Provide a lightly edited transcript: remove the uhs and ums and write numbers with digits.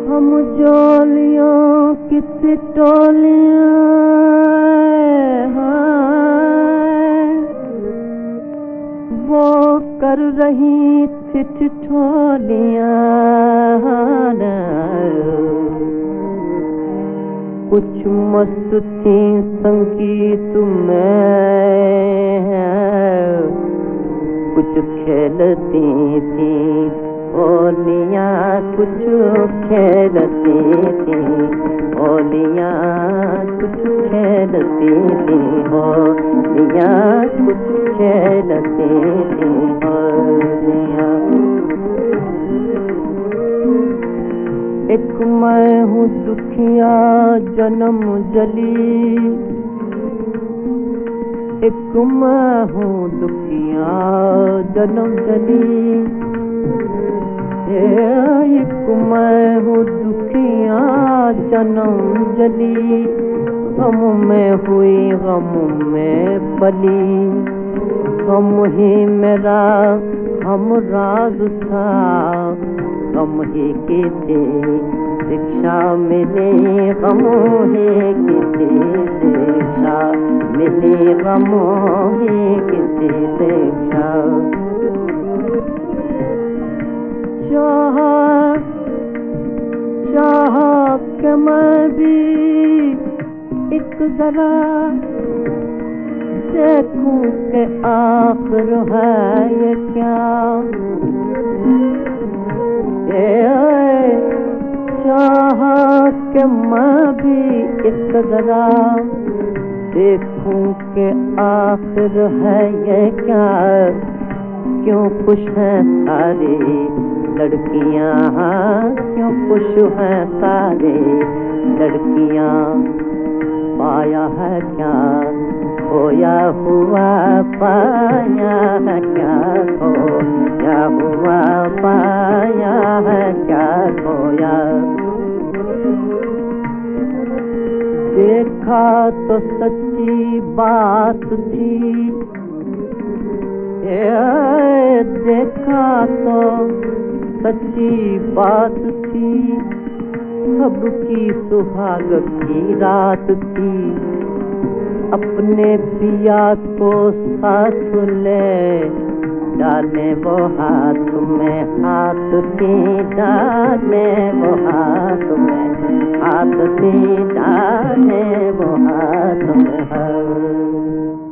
हम जोलियों किसी टोलियां हैं, वो कर रही थी ठिठोलियां। कुछ मस्त थी संगीत में, कुछ खेलती थी होलियां, कुछ खेलती थी होलियां, कुछ खेलती थी होलियां, कुछ खेलती थी होलियां। एक मैं हूँ दुखिया जन्म जली, एक मैं हूँ दुखिया जन्म जली, एक मैं हूँ दुखिया जन्म जली। गम में हुई गम में पली, गम ही मेरा हम राज था, गम ही की थी शिक्षा मिली, गम ही की थी शिक्षा मिली, गम ही की थी शिक्षा। चाहा कि मैं भी एक जरा देखूं कि आखिर है ये क्या। चाहा कि मैं भी एक जरा देखूं कि आखिर है ये क्या। क्यों खुश हैं सारी लड़कियां, क्यों खुश हैं सारी लड़कियां। पाया है क्या खोया हुआ, पाया है क्या खोया हुआ, पाया है क्या खोया। देखा तो सच्ची बात थी, देखा तो सच्ची बात थी, सबकी सुहाग की रात थी। अपने पिया को साथ ले डाले वो हाथ में हाथ थी, डाले वो हाथ में हाथ थी, डाले वो हाथ में हाथ।